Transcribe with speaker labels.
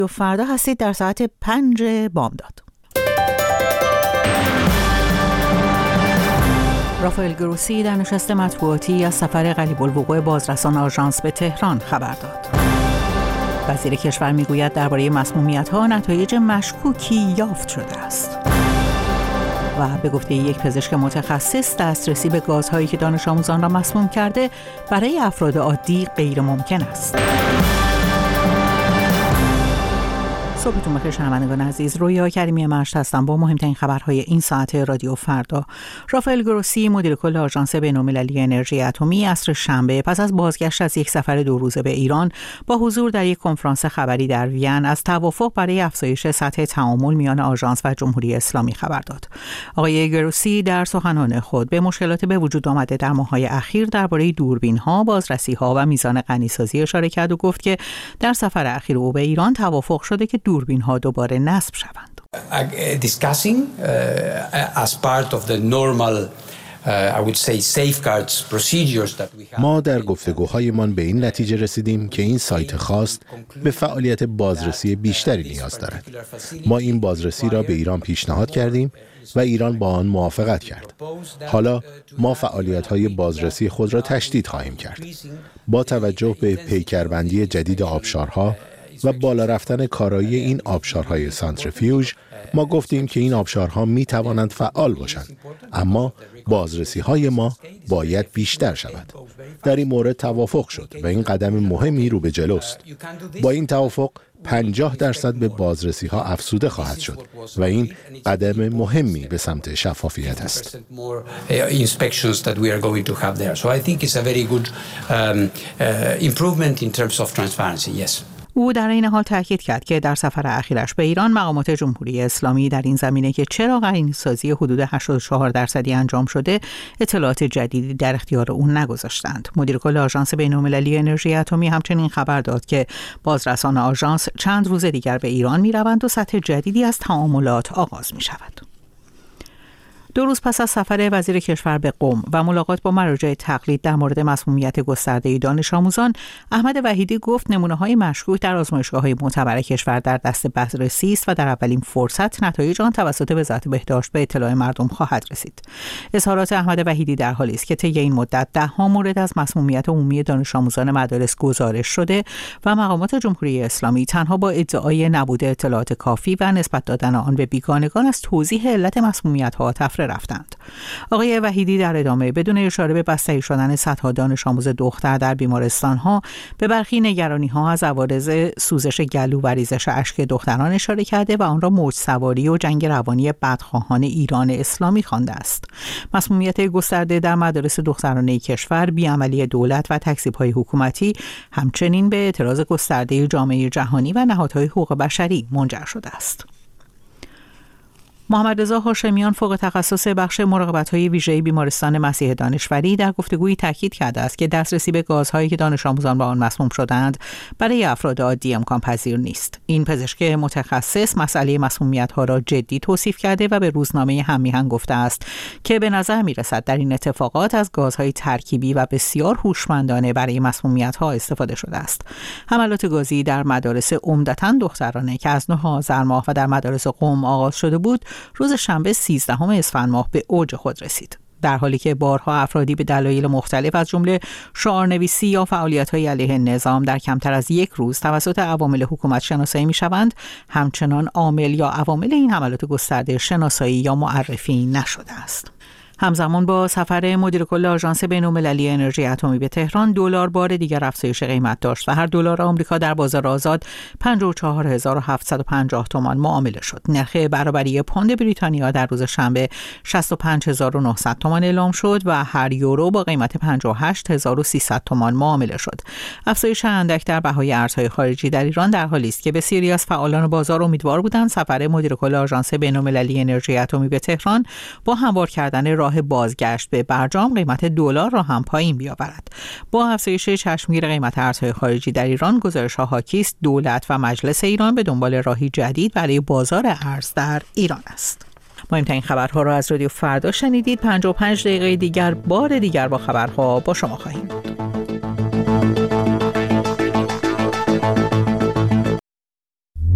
Speaker 1: فردا هستید در ساعت 5 بامداد. رافائل گروسی در نشست مطبوعاتی از سفر قریب الوقوع بازرسان آژانس به تهران خبر داد. وزیر کشور میگوید درباره مسمومیت‌ها نتایج مشکوکی یافت شده است. و به گفته یک پزشک متخصص دسترسی به گازهایی که دانش آموزان را مسموم کرده برای افراد عادی غیر ممکن است. صبحتون بخیر شنوندگان عزیز، رویا کریمی مشت هستم با مهمترین خبرهای این ساعت رادیو فردا. رافائل گروسی مدیر کل آژانس بین‌المللی انرژی اتمی عصر شنبه پس از بازگشت از یک سفر 2 روزه به ایران با حضور در یک کنفرانس خبری در وین از توافق برای افزایش سطح تعامل میان آژانس و جمهوری اسلامی خبر داد. آقای گروسی در سخنان خود به مشکلات به وجود آمده در ماه‌های اخیر درباره دوربین‌ها، بازرسی‌ها و میزان غنیسازی اشاره کرد و گفت که در سفر اخیر او به ایران توافق شده که دوربین ها دوباره نصب شوند.
Speaker 2: Discussing as part of the normal I would say safeguards procedures that we have.
Speaker 3: ما در گفتگوهایمان به این نتیجه رسیدیم که این سایت خاص به فعالیت بازرسی بیشتری نیاز دارد. ما این بازرسی را به ایران پیشنهاد کردیم و ایران با آن موافقت کرد. حالا ما فعالیت‌های بازرسی خود را تشدید خواهیم کرد. با توجه به پیکربندی جدید آبشارها و بالا رفتن کارایی این آبشارهای سانتریفیوژ، ما گفتیم که این آبشارها می توانند فعال باشند، اما بازرسی‌های ما باید بیشتر شود. در این مورد توافق شد و این قدم مهمی رو به جلوست. با این توافق 50% به بازرسی‌ها افزوده خواهد شد و این قدم مهمی به سمت شفافیت است.
Speaker 1: او در این حال تاکید کرد که در سفر اخیرش به ایران مقامات جمهوری اسلامی در این زمینه که چرا غنیسازی حدود 84% انجام شده اطلاعات جدیدی در اختیار او نگذاشتند. مدیر کل آژانس بین‌المللی انرژی اتمی همچنین خبر داد که بازرسان آژانس چند روز دیگر به ایران می‌روند و سطح جدیدی از تعاملات آغاز می‌شود. 2 روز پس از سفر وزیر کشور به قم و ملاقات با مراجع تقلید در مورد مسمومیت گسترده دانش آموزان، احمد وحیدی گفت نمونه‌های مشکوک در آزمایشگاه‌های معتبر کشور در دست بررسی است و در اولین فرصت نتایج آن توسط وزارت بهداشت به اطلاع مردم خواهد رسید. اظهارات احمد وحیدی در حالی است که طی این مدت 10 مورد از مسمومیت عمومی دانش آموزان مدارس گزارش شده و مقامات جمهوری اسلامی تنها با ادعای نبود اطلاعات کافی و نسبت دادن آن به بیگانگان از توضیح علت مسمومیت‌ها رفتند. آقای وحیدی در ادامه بدون اشاره به بستری شدن صدها دانش آموز دختر در بیمارستان‌ها به برخی نگرانی‌ها از عوارض سوزش گلو و ریزش اشک دختران اشاره کرده و آن را موج سواری و جنگ روانی بدخواهان ایران اسلامی خوانده است. مسمومیت گسترده در مدارس دخترانه کشور، بی‌عملی دولت و تکذیب‌های حکومتی همچنین به اعتراض گسترده جامعه جهانی و نهادهای حقوق بشری منجر شده است. محمد رضا هاشمیان فوق تخصص بخش مراقبت‌های ویژه بیمارستان مسیح دانشوری در گفتگویی تاکید کرده است که دسترسی به گازهایی که دانش آموزان با آن مسموم شدند برای افراد عادی امکان پذیر نیست. این پزشک متخصص مسئله مسمومیت‌ها را جدی توصیف کرده و به روزنامه هم‌میهن گفته است که به نظر می‌رسد در این اتفاقات از گازهای ترکیبی و بسیار هوشمندانه برای مسمومیت‌ها استفاده شده است. حملات گازی در مدارس عمدتاً دخترانه که از 9 آذر ماه و در مدارس قم آغاز شده بود، روز شنبه 13 اسفند ماه به اوج خود رسید. در حالی که بارها افرادی به دلایل مختلف از جمله شعارنویسی یا فعالیت‌های علیه نظام در کمتر از 1 روز توسط عوامل حکومت شناسایی می‌شوند، همچنان عامل یا عوامل این حملات گسترده شناسایی یا معرفی نشده است. همزمان با سفر مدیر کل آژانس بین‌المللی انرژی اتمی به تهران، دلار بار دیگر افزایش قیمت داشت و هر دلار آمریکا در بازار آزاد 54750 تومان معامله شد. نرخ برابری پوند بریتانیا در روز شنبه 65900 تومان اعلام شد و هر یورو با قیمت 58300 تومان معامله شد. افزایش اندک در بهای ارزهای خارجی در ایران در حالی است که بسیاری از فعالان بازار امیدوار بودند سفر مدیر کل آژانس بین‌المللی انرژی اتمی به تهران با هموار کردن راه بازگشت به برجام قیمت دلار را هم پایین بیاورد. با افزایش چشمگیر قیمت ارزهای خارجی در ایران، گزارش‌ها حاکی است دولت و مجلس ایران به دنبال راهی جدید برای بازار ارز در ایران است. مهمترین خبرها را از رادیو فردا شنیدید. 55 دقیقه دیگر بار دیگر با خبرها با شما خواهیم بود.